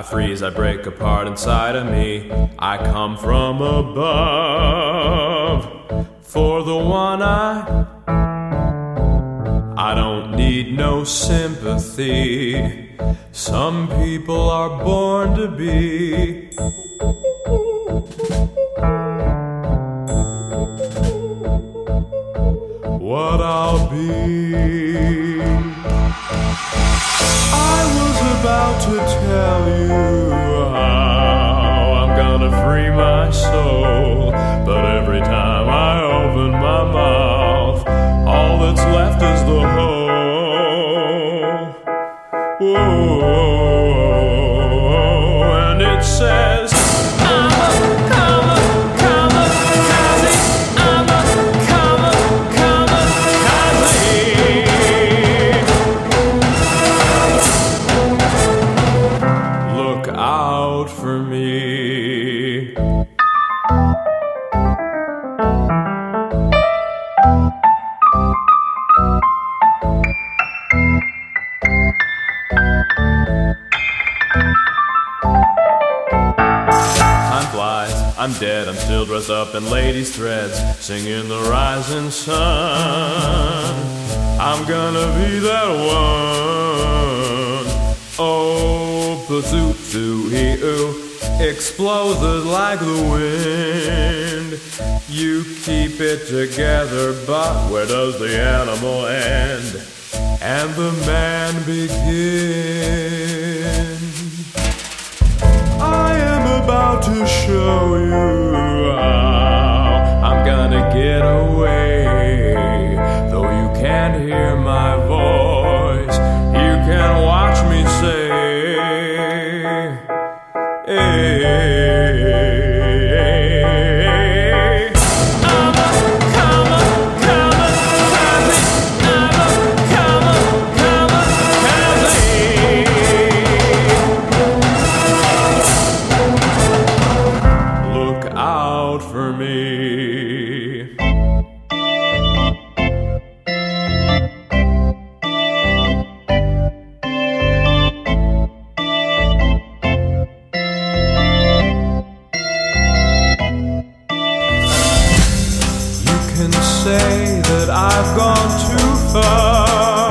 freeze, I break apart inside of me. I come from above. For the one I don't need no sympathy. Some people are born to be. What I'll be. I was about to tell you how I'm gonna free my soul, but every time I open my mouth, all that's left is the hole. Whoa, and it says, out for me. Time flies, I'm dead, I'm still dressed up in ladies' threads, singing the rising sun. I'm gonna be that one. Oh, pazoo-hee-oo, explodes like the wind. You keep it together, but where does the animal end? And the man begin. I am about to show you how I'm gonna get away. Though you can't hear my voice, you can watch me say, look out for me. Can say that I've gone too far.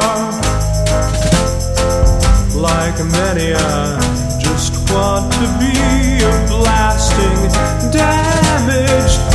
Like many, I just want to be a blasting, damaged